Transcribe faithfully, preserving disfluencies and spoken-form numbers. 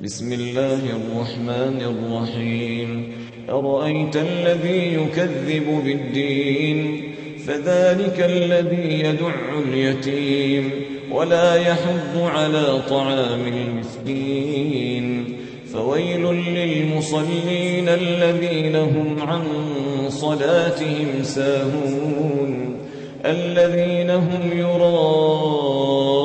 بسم الله الرحمن الرحيم أرأيت الذي يكذب بالدين فذلك الذي يدع اليتيم ولا يحض على طعام المسكين فويل للمصلين الذين هم عن صلاتهم ساهون الذين هم يراءون